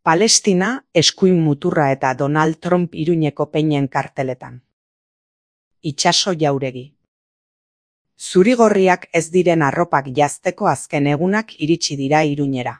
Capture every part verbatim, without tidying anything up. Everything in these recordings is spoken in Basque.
Palestina, eskuin muturra eta Donald Trump Iruñeko peinen karteletan. Itxaso Jauregi. Zurigorriak ez diren arropak jazteko azken egunak iritsi dira Iruñera.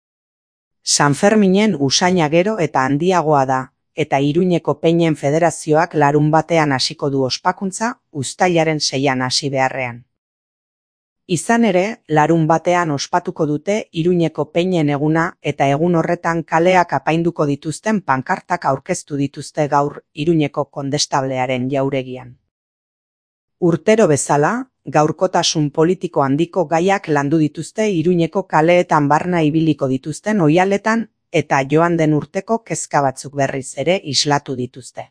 San Ferminen usaina gero eta handiagoa da, eta Iruñeko peinen federazioak larun batean hasiko du ospakuntza, uztailaren seian hasi beharrean. Izan ere, larun batean ospatuko dute Iruñeko peinen eguna eta egun horretan kaleak apainduko dituzten pankartak aurkeztu dituzte gaur Iruñeko kondestablearen jauregian. Urtero bezala, gaurkotasun politiko handiko gaiak landu dituzte Iruñeko kaleetan barna ibiliko dituzten oihaletan eta joan den urteko kezka batzuk berriz ere islatu dituzte.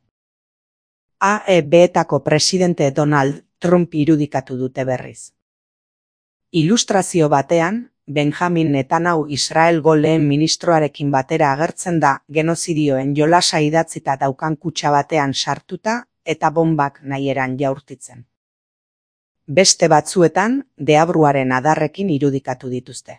A E B-etako presidente Donald Trump irudikatu dute berriz. Ilustrazio batean, Benjamin Netanyahu Israelgo lehen ministroarekin batera agertzen da genozidioen jolasa idatzita daukan kutxa batean sartuta eta bombak nahieran jaurtitzen. Beste batzuetan, deabruaren adarrekin irudikatu dituzte.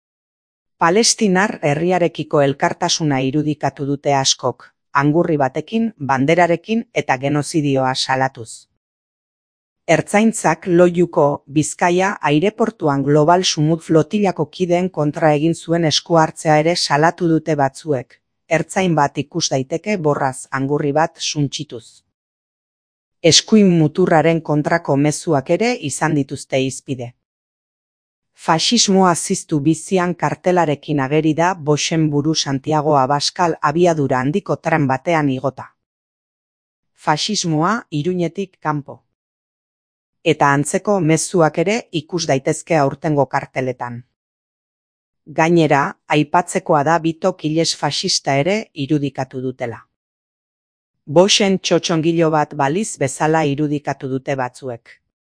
Palestinar herriarekiko elkartasuna irudikatu dute askok, angurri batekin, banderarekin eta genozidioa salatuz. Ertzaintzak Loiuko, Bizkaia aireportuan Global Sumut flotilako kideen kontra egin zuen esku hartzea ere salatu dute batzuek, ertzain bat ikus daiteke borraz angurri bat suntsituz. Eskuin muturraren kontrako mezuak ere izan dituzte hizpide. Faxismoa ziztu bizian kartelarekin ageri da Boxen buru Santiago Abascal abiadura handiko tren batean igota. Faxismoa Iruñetik kanpo. Eta antzeko mezuak ere ikus daitezke aurtengo karteletan. Gainera, aipatzekoa da bitok iles faxista ere irudikatu dutela. Boxen txotxongilo bat baliz bezala irudikatu dute batzuek.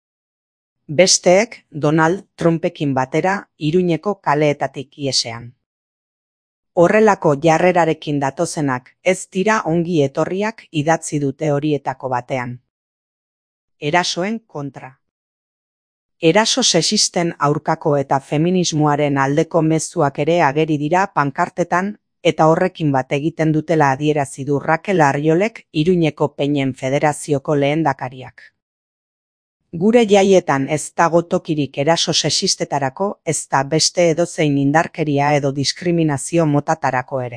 Besteek Donald Trumpekin batera Iruñeko kaleetatik iesean. Horrelako jarrerarekin datozenak ez dira ongi etorriak idatzi dute horietako batean. Erasoen kontra. Eraso sexisten aurkako eta feminismoaren aldeko mezuak ere ageri dira pankartetan eta horrekin bat egiten dutela adierazi du Rakel Arriolek Iruñeko peinen federazioko lehendakariak. Gure jaietan ez dago tokirik eraso sexistetarako ez da beste edozein indarkeria edo diskriminazio motatarako ere.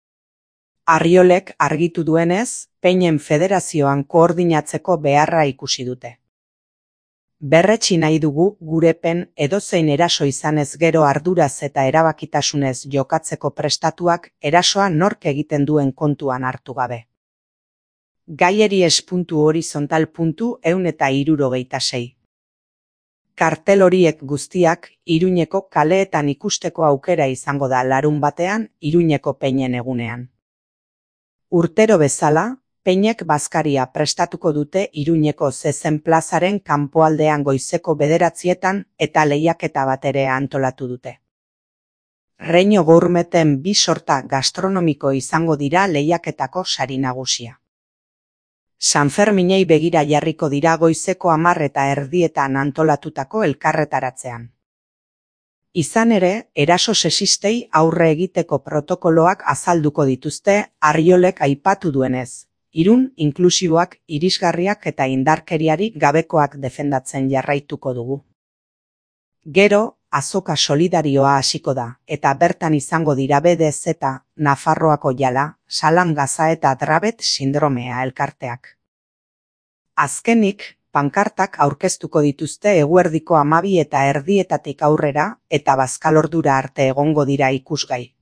Arriolek argitu duenez, peinen federazioan koordinatzeko beharra ikusi dute. Berretsi nahi dugu gure pen edozein eraso izanez gero arduraz eta erabakitasunez jokatzeko prestatuak erasoa nork egiten duen kontuan hartu gabe. Gaieries puntu horizontal puntu ehun eta hirurogeita sei. Kartel horiek guztiak Iruñeko kaleetan ikusteko aukera izango da larun batean Iruñeko peinen egunean. Urtero bezala, peinek bazkaria prestatuko dute Iruñeko zezen plazaren kanpoaldean goizeko bederatzietan eta lehiaketa bat ere antolatu dute. Reino gourmeten bi sorta gastronomiko izango dira lehiaketako sari nagusia. San Ferminei begira jarriko dira goizeko hamar eta erdietan antolatutako elkarretaratzean. Izan ere, eraso sexistei aurre egiteko protokoloak azalduko dituzte Arriolek aipatu duenez. Irun inklusiboak, irisgarriak eta indarkeriarik gabekoak defendatzen jarraituko dugu. Gero, azoka solidarioa hasiko da, eta bertan izango dira B D Z, Nafarroako Jala, Salam Gaza eta Drabet sindromea elkarteak. Azkenik, pankartak aurkeztuko dituzte eguerdiko hamabi eta erdietatik aurrera eta bazkalordura arte egongo dira ikusgai.